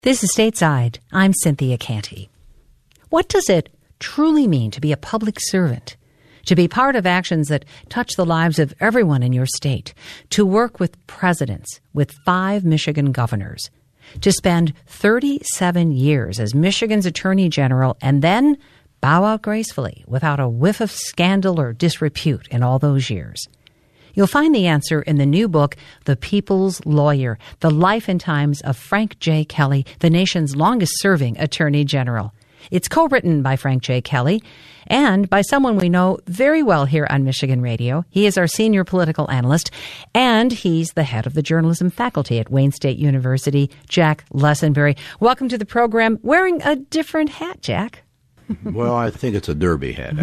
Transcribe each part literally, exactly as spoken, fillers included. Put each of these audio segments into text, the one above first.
This is Stateside. I'm Cynthia Canty. What does it truly mean to be a public servant? To be part of actions that touch the lives of everyone in your state? To work with presidents, with five Michigan governors? To spend thirty-seven years as Michigan's Attorney General and then bow out gracefully without a whiff of scandal or disrepute in all those years? You'll find the answer in the new book, The People's Lawyer, The Life and Times of Frank J. Kelly, the nation's longest-serving Attorney General. It's co-written by Frank J. Kelly and by someone we know very well here on Michigan Radio. He is our senior political analyst, and he's the head of the journalism faculty at Wayne State University, Jack Lessenberry. Welcome to the program. Wearing a different hat, Jack. Well, I think it's a derby hat.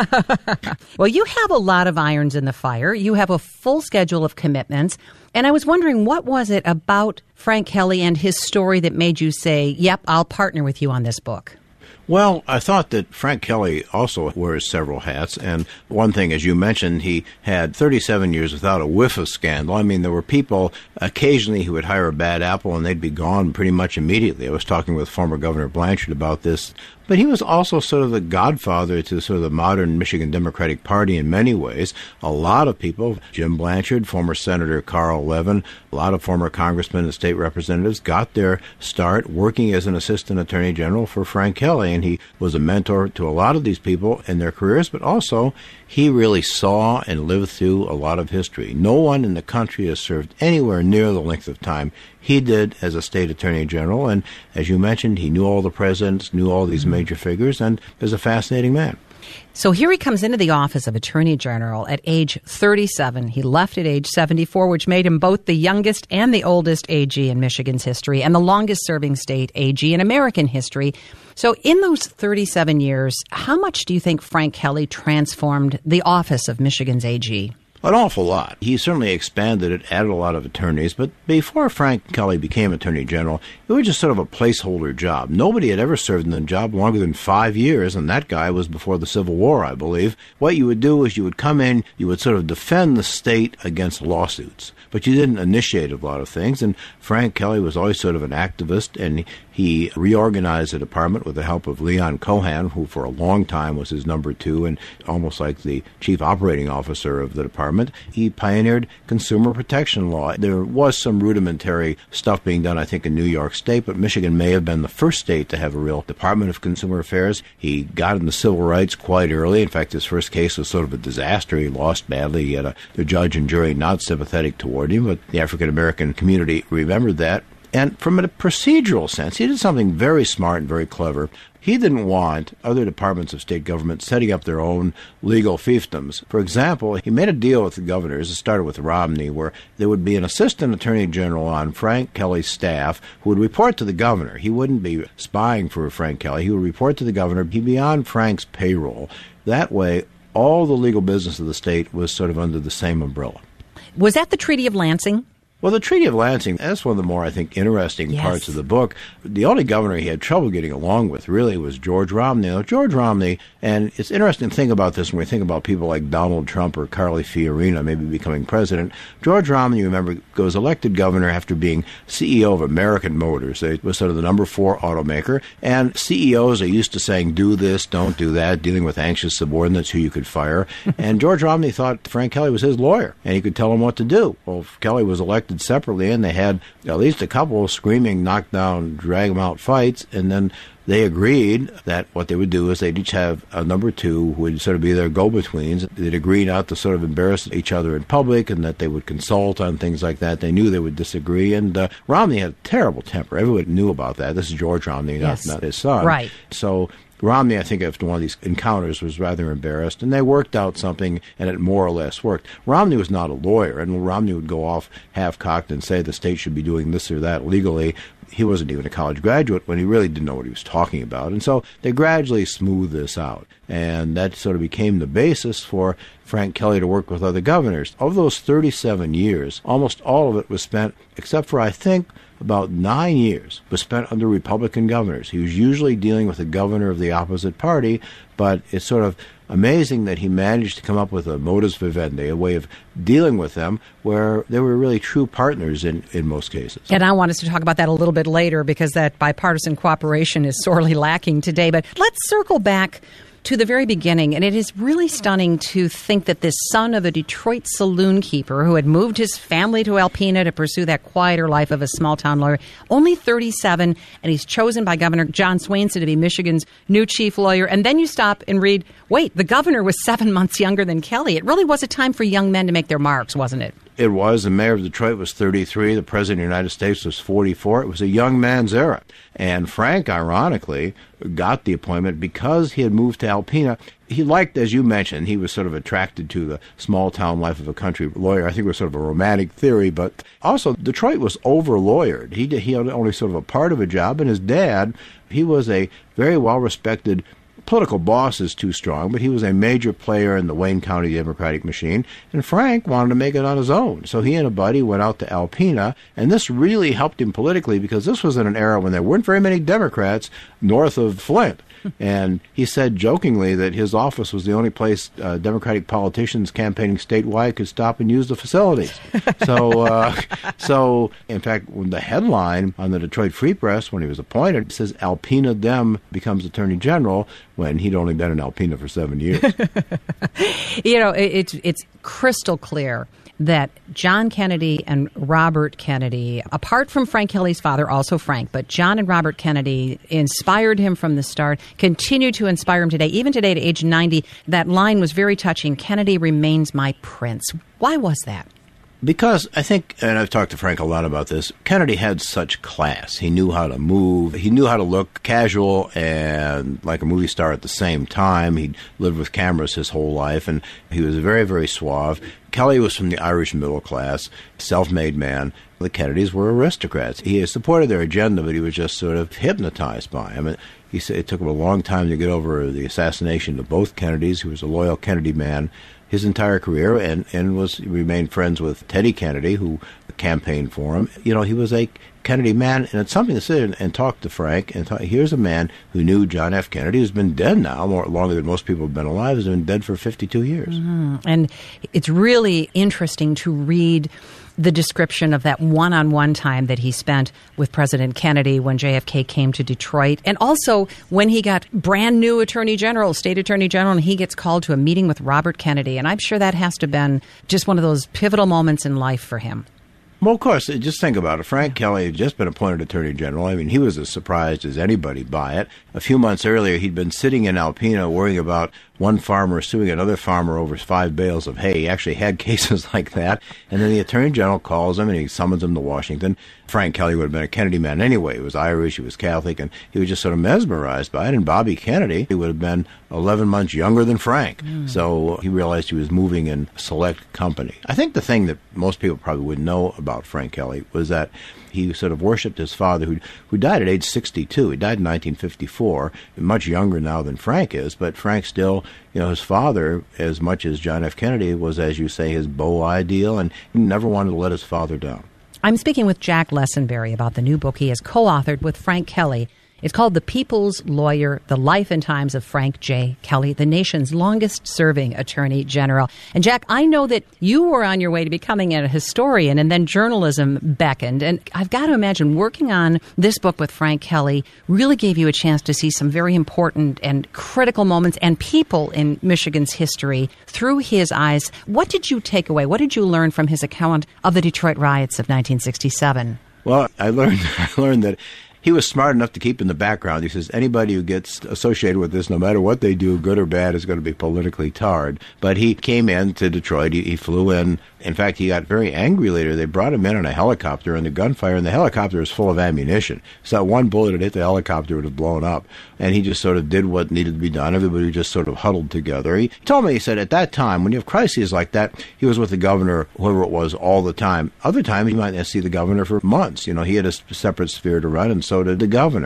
Well, you have a lot of irons in the fire. You have a full schedule of commitments. And I was wondering, what was it about Frank Kelly and his story that made you say, yep, I'll partner with you on this book? Well, I thought that Frank Kelly also wears several hats, and one thing, as you mentioned, he had thirty-seven years without a whiff of scandal. I mean, there were people occasionally who would hire a bad apple and they'd be gone pretty much immediately. I was talking with former Governor Blanchard about this. But he was also sort of the godfather to sort of the modern Michigan Democratic Party in many ways. A lot of people, Jim Blanchard, former Senator Carl Levin, a lot of former congressmen and state representatives got their start working as an assistant attorney general for Frank Kelly. And he was a mentor to a lot of these people in their careers, but also he really saw and lived through a lot of history. No one in the country has served anywhere near the length of time he did as a state attorney general. And as you mentioned, he knew all the presidents, knew all these major figures, and is a fascinating man. So here he comes into the office of Attorney General at age thirty-seven. He left at age seventy-four, which made him both the youngest and the oldest A G in Michigan's history and the longest-serving state A G in American history. So in those thirty-seven years, how much do you think Frank Kelly transformed the office of Michigan's A G? An awful lot. He certainly expanded it, added a lot of attorneys, but before Frank Kelly became Attorney General, it was just sort of a placeholder job. Nobody had ever served in the job longer than five years, and that guy was before the Civil War, I believe. What you would do is you would come in, you would sort of defend the state against lawsuits, but you didn't initiate a lot of things, and Frank Kelly was always sort of an activist, and he reorganized the department with the help of Leon Cohan, who for a long time was his number two and almost like the chief operating officer of the department. He pioneered consumer protection law. There was some rudimentary stuff being done, I think, in New York State, but Michigan may have been the first state to have a real Department of Consumer Affairs. He got into civil rights quite early. In fact, his first case was sort of a disaster. He lost badly. He had a, the judge and jury not sympathetic toward him, but the African-American community remembered that. And from a procedural sense, he did something very smart and very clever. He didn't want other departments of state government setting up their own legal fiefdoms. For example, he made a deal with the governors. It started with Romney, where there would be an assistant attorney general on Frank Kelly's staff who would report to the governor. He wouldn't be spying for Frank Kelly. He would report to the governor. He'd be on Frank's payroll. That way, all the legal business of the state was sort of under the same umbrella. Was that the Treaty of Lansing? Well, the Treaty of Lansing, that's one of the more, I think, interesting yes. parts of the book. The only governor he had trouble getting along with, really, was George Romney. Now, George Romney, and it's interesting to think about this when we think about people like Donald Trump or Carly Fiorina maybe becoming president. George Romney, remember, was elected governor after being C E O of American Motors. It was sort of the number four automaker. And C E Os are used to saying, do this, don't do that, dealing with anxious subordinates who you could fire. And George Romney thought Frank Kelly was his lawyer, and he could tell him what to do. Well, Kelly was elected separately, and they had at least a couple of screaming, knock-down, drag-them-out fights, and then they agreed that what they would do is they'd each have a number two who would sort of be their go-betweens. They'd agree not to sort of embarrass each other in public, and that they would consult on things like that. They knew they would disagree, and uh, Romney had a terrible temper. Everyone knew about that. This is George Romney, yes. not, not his son. Right. So Romney, I think, after one of these encounters, was rather embarrassed, and they worked out something, and it more or less worked. Romney was not a lawyer, and when Romney would go off half-cocked and say the state should be doing this or that legally, he wasn't even a college graduate when he really didn't know what he was talking about. And so they gradually smoothed this out, and that sort of became the basis for Frank Kelly to work with other governors. Of those thirty-seven years, almost all of it was spent, except for, I think, about nine years, was spent under Republican governors. He was usually dealing with the governor of the opposite party, but it sort of amazing that he managed to come up with a modus vivendi, a way of dealing with them where they were really true partners in, in most cases. And I want us to talk about that a little bit later because that bipartisan cooperation is sorely lacking today. But let's circle back to the very beginning, and it is really stunning to think that this son of a Detroit saloon keeper who had moved his family to Alpena to pursue that quieter life of a small-town lawyer, only thirty-seven, and he's chosen by Governor John Swainson to be Michigan's new chief lawyer. And then you stop and read, wait, the governor was seven months younger than Kelly. It really was a time for young men to make their marks, wasn't it? It was. The mayor of Detroit was thirty-three. The president of the United States was forty-four. It was a young man's era. And Frank, ironically, got the appointment because he had moved to Alpena. He liked, as you mentioned, he was sort of attracted to the small-town life of a country lawyer. I think it was sort of a romantic theory, but also Detroit was over-lawyered. He, did, he had only sort of a part of a job, and his dad, he was a very well-respected political boss is too strong, but he was a major player in the Wayne County Democratic machine, and Frank wanted to make it on his own. So he and a buddy went out to Alpena, and this really helped him politically because this was in an era when there weren't very many Democrats north of Flint. And he said jokingly that his office was the only place uh, Democratic politicians campaigning statewide could stop and use the facilities. So, uh, so in fact, when the headline on the Detroit Free Press when he was appointed, it says Alpena Dem becomes Attorney General when he'd only been in Alpena for seven years. You know, it, it's it's crystal clear that John Kennedy and Robert Kennedy, apart from Frank Kelly's father, also Frank, but John and Robert Kennedy inspired him from the start, continue to inspire him today. Even today at age ninety, that line was very touching. Kennedy remains my prince. Why was that? Because I think, and I've talked to Frank a lot about this, Kennedy had such class. He knew how to move. He knew how to look casual and like a movie star at the same time. He'd lived with cameras his whole life, and he was very, very suave. Kelly was from the Irish middle class, self-made man. The Kennedys were aristocrats. He supported their agenda, but he was just sort of hypnotized by them. And he said it took him a long time to get over the assassination of both Kennedys. He was a loyal Kennedy man his entire career, and, and was remained friends with Teddy Kennedy, who campaigned for him. You know, he was a Kennedy man, and it's something to sit and, and talk to Frank. And talk, here's a man who knew John F. Kennedy, who's been dead now, more longer than most people have been alive, has been dead for fifty-two years. Mm-hmm. And it's really interesting to read the description of that one-on-one time that he spent with President Kennedy when J F K came to Detroit, and also when he got brand new Attorney General, State Attorney General, and he gets called to a meeting with Robert Kennedy. And I'm sure that has to have been just one of those pivotal moments in life for him. Well, of course, just think about it. Frank Kelly had just been appointed Attorney General. I mean, he was as surprised as anybody by it. A few months earlier, he'd been sitting in Alpena worrying about one farmer suing another farmer over five bales of hay. He actually had cases like that. And then the Attorney General calls him and he summons him to Washington. Frank Kelly would have been a Kennedy man anyway. He was Irish, he was Catholic, and he was just sort of mesmerized by it. And Bobby Kennedy, he would have been eleven months younger than Frank. Mm. So he realized he was moving in select company. I think the thing that most people probably wouldn't know about Frank Kelly was that he sort of worshipped his father, who who died at age sixty-two. He died in nineteen fifty-four, much younger now than Frank is, but Frank still, you know, his father, as much as John F. Kennedy, was, as you say, his beau ideal, and he never wanted to let his father down. I'm speaking with Jack Lessenberry about the new book he has co-authored with Frank Kelly. It's called The People's Lawyer, The Life and Times of Frank J. Kelly, the nation's longest-serving Attorney General. And, Jack, I know that you were on your way to becoming a historian, and then journalism beckoned. And I've got to imagine working on this book with Frank Kelly really gave you a chance to see some very important and critical moments and people in Michigan's history through his eyes. What did you take away? What did you learn from his account of the Detroit riots of nineteen sixty-seven? Well, I learned I learned that he was smart enough to keep in the background. He says anybody who gets associated with this, no matter what they do, good or bad, is going to be politically tarred. But he came in to Detroit. He, he flew in. In fact, he got very angry later. They brought him in on a helicopter, and the gunfire, and the helicopter was full of ammunition. So one bullet had hit the helicopter, would have blown up. And he just sort of did what needed to be done. Everybody just sort of huddled together. He told me, he said, at that time, when you have crises like that, he was with the governor, whoever it was, all the time. Other times, you might not see the governor for months. You know, he had a separate sphere to run, and so did the governor.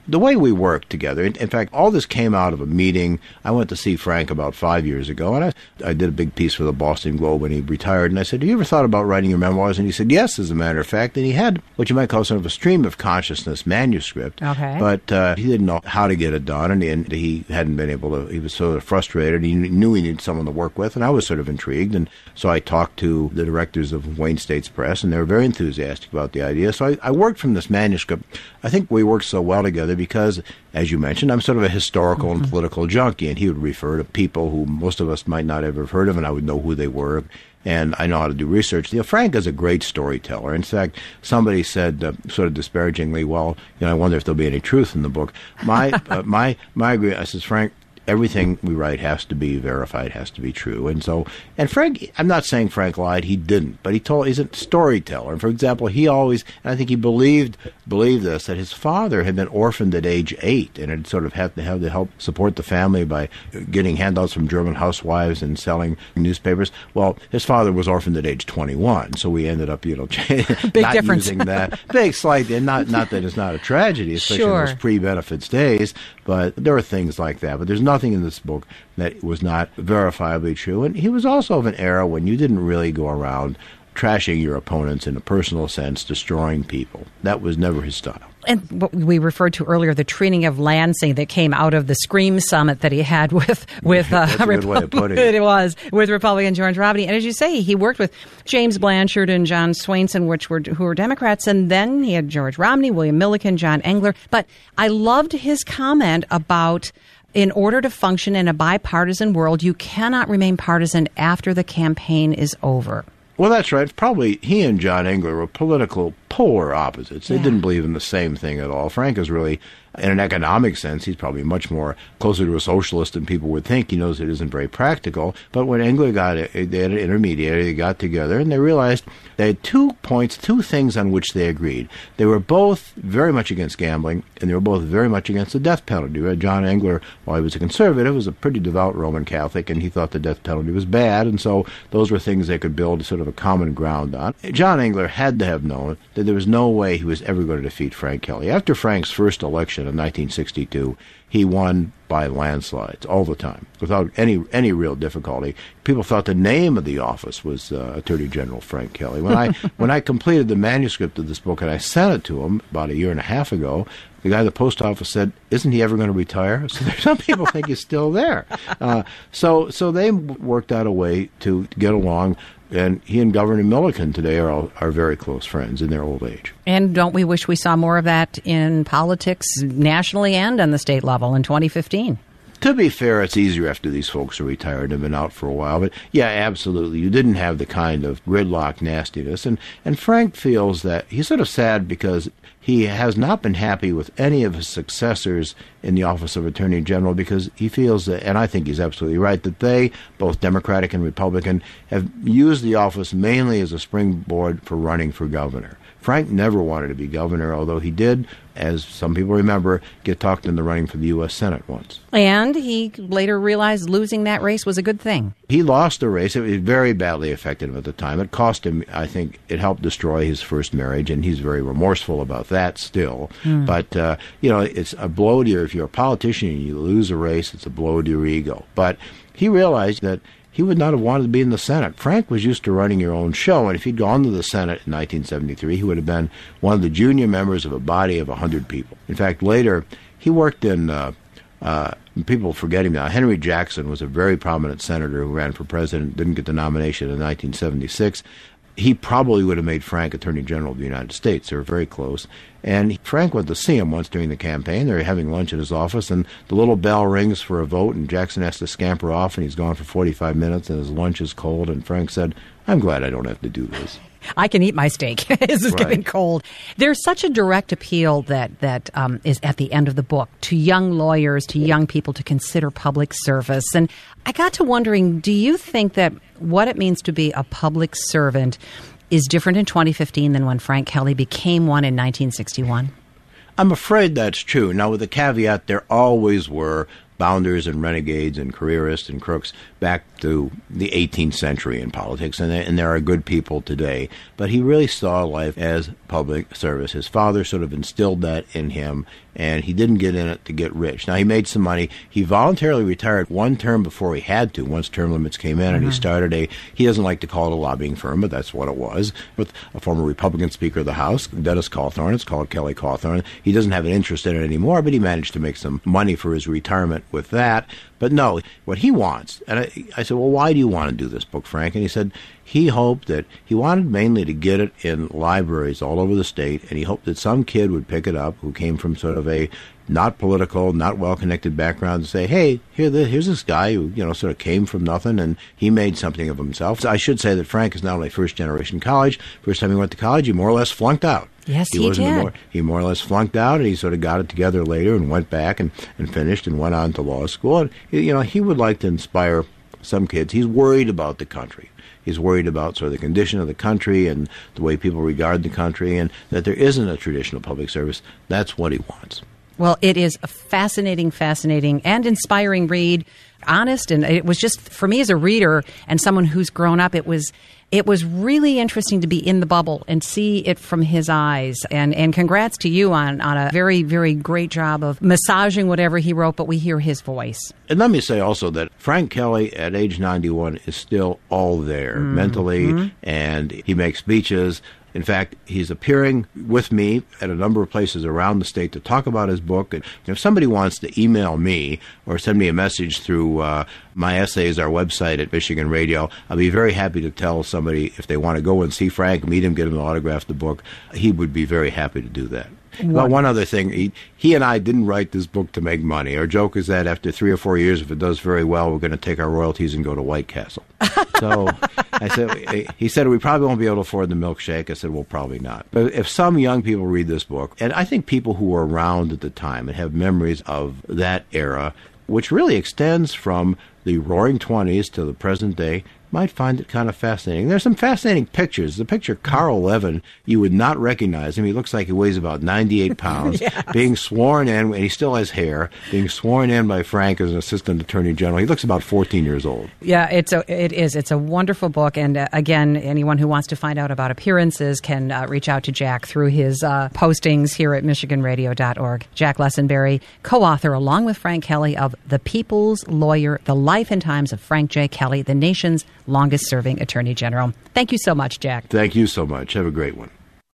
the way we worked together, in, in fact, all this came out of a meeting. I went to see Frank about five years ago, and I, I did a big piece for the Boston Globe when he retired, and I said, have you ever thought about writing your memoirs? And he said, yes, as a matter of fact, and he had what you might call sort of a stream of consciousness manuscript, okay. but uh, he didn't know how to get it done, and, and he hadn't been able to, he was sort of frustrated, he knew he needed someone to work with, and I was sort of intrigued, and so I talked to the directors of Wayne State's Press, and they were very enthusiastic about the idea, so I, I worked from this manuscript. I think we worked so well together because, as you mentioned, I'm sort of a historical mm-hmm. and political junkie, and he would refer to people who most of us might not ever have heard of, and I would know who they were, and I know how to do research. You know, Frank is a great storyteller. In fact, somebody said, uh, sort of disparagingly, well, you know, I wonder if there'll be any truth in the book. My, uh, my, my agree. I says, Frank, everything we write has to be verified, has to be true. And so, and Frank, I'm not saying Frank lied, he didn't, but he told, he's a storyteller. And for example, he always, and I think he believed, believed this, that his father had been orphaned at age eight and had sort of had to have to help support the family by getting handouts from German housewives and selling newspapers. Well, his father was orphaned at age twenty-one, so we ended up, you know, Big not difference. using that. Big, slight, and not, not that it's not a tragedy, especially sure. in those pre-benefits days, but there are things like that. But there's nothing in this book that was not verifiably true. And he was also of an era when you didn't really go around trashing your opponents in a personal sense, destroying people. That was never his style. And what we referred to earlier, the treating of Lansing that came out of the Scream Summit that he had with with uh, That's a good way of putting it. It was with Republican George Robney, and as you say, he worked with James Blanchard and John Swainson, which were who were Democrats, and then he had George Romney, William Milliken, John Engler. But I loved his comment about, in order to function in a bipartisan world, you cannot remain partisan after the campaign is over. Well, that's right. Probably he and John Engler were political polar opposites. They yeah. didn't believe in the same thing at all. Frank is really, in an economic sense, he's probably much more closer to a socialist than people would think. He knows it isn't very practical. But when Engler got it, they had an intermediary, they got together, and they realized they had two points, two things on which they agreed. They were both very much against gambling, and they were both very much against the death penalty. John Engler, while he was a conservative, was a pretty devout Roman Catholic, and he thought the death penalty was bad, and so those were things they could build sort of a common ground on. John Engler had to have known that there was no way he was ever going to defeat Frank Kelly. After Frank's first election in nineteen sixty-two, he won by landslides all the time, without any any real difficulty. People thought the name of the office was uh, Attorney General Frank Kelly. When I when I completed the manuscript of this book and I sent it to him about a year and a half ago, the guy at the post office said, "Isn't he ever going to retire?" So some people think he's still there. Uh, so so they worked out a way to get along. And he and Governor Milliken today are all, are very close friends in their old age. And don't we wish we saw more of that in politics nationally and on the state level in twenty fifteen? To be fair, it's easier after these folks are retired and have been out for a while. But yeah, absolutely. You didn't have the kind of gridlock nastiness. And, and Frank feels that he's sort of sad because he has not been happy with any of his successors in the office of Attorney General because he feels that, and I think he's absolutely right, that they, both Democratic and Republican, have used the office mainly as a springboard for running for governor. Frank never wanted to be governor, although he did, as some people remember, get talked into running for the U S Senate once. And he later realized losing that race was a good thing. He lost the race. It very badly affected him at the time. It cost him, I think, it helped destroy his first marriage, and he's very remorseful about that still. Mm. But, uh, you know, it's a blow to your, if you're a politician and you lose a race, it's a blow to your ego. But he realized that he would not have wanted to be in the Senate. Frank was used to running your own show, and if he'd gone to the Senate in nineteen seventy-three, he would have been one of the junior members of a body of one hundred people. In fact, later, he worked in, uh, uh, people forget him now, Henry Jackson was a very prominent senator who ran for president, didn't get the nomination in nineteen seventy-six. He probably would have made Frank Attorney General of the United States. They were very close. And Frank went to see him once during the campaign. They were having lunch at his office, and the little bell rings for a vote, and Jackson has to scamper off, and he's gone for forty-five minutes, and his lunch is cold. And Frank said, "I'm glad I don't have to do this. I can eat my steak. This is right. getting cold." There's such a direct appeal that that um, is at the end of the book to young lawyers, to young people to consider public service. And I got to wondering, do you think that what it means to be a public servant is different in twenty fifteen than when Frank Kelly became one in nineteen sixty-one? I'm afraid that's true. Now, with the caveat, there always were bounders and renegades and careerists and crooks back to the eighteenth century in politics, and, and there are good people today. But he really saw life as public service. His father sort of instilled that in him, and he didn't get in it to get rich. Now, he made some money. He voluntarily retired one term before he had to, once term limits came in, mm-hmm. and he started a, he doesn't like to call it a lobbying firm, but that's what it was, with a former Republican Speaker of the House, Dennis Cawthorn. It's called Kelly Cawthorn. He doesn't have an interest in it anymore, but he managed to make some money for his retirement with that. But no, what he wants, and I, I said, well, why do you want to do this book, Frank? And he said he hoped that he wanted mainly to get it in libraries all over the state, and he hoped that some kid would pick it up who came from sort of a not political, not well-connected background and say, hey, here, the, here's this guy who, you know, sort of came from nothing, and he made something of himself. So I should say that Frank is not only first-generation college. First time he went to college, he more or less flunked out. Yes, he, he did. More, he more or less flunked out, and he sort of got it together later and went back and, and finished and went on to law school. And, you know, he would like to inspire some kids. He's worried about the country. He's worried about sort of the condition of the country and the way people regard the country, and that there isn't a traditional public service. That's what he wants. Well, it is a fascinating, fascinating, and inspiring read. Honest, and it was just, for me as a reader and someone who's grown up, it was it was really interesting to be in the bubble and see it from his eyes. And, and congrats to you on, on a very, very great job of massaging whatever he wrote, but we hear his voice. And let me say also that Frank Kelly, at age ninety-one, is still all there mm-hmm. mentally, and he makes speeches. In fact, he's appearing with me at a number of places around the state to talk about his book. And if somebody wants to email me or send me a message through uh, my essays, our website at Michigan Radio, I'll be very happy to tell somebody if they want to go and see Frank, meet him, get him to autograph the book. He would be very happy to do that. Well, one other thing, he, he and I didn't write this book to make money. Our joke is that after three or four years, if it does very well, we're going to take our royalties and go to White Castle. So I said, he said, we probably won't be able to afford the milkshake. I said, well, probably not. But if some young people read this book, and I think people who were around at the time and have memories of that era, which really extends from the Roaring Twenties to the present day, might find it kind of fascinating. There's some fascinating pictures. The picture Carl Levin, you would not recognize him. He looks like he weighs about ninety-eight pounds. Yes. Being sworn in, and he still has hair, being sworn in by Frank as an assistant attorney general. He looks about fourteen years old. Yeah, it's a, it is. It's a wonderful book. And uh, again, anyone who wants to find out about appearances can uh, reach out to Jack through his uh, postings here at Michigan Radio dot org. Jack Lessenberry, co-author along with Frank Kelly of The People's Lawyer, The Life and Times of Frank J. Kelly, the nation's longest-serving attorney general. Thank you so much, Jack. Thank you so much. Have a great one.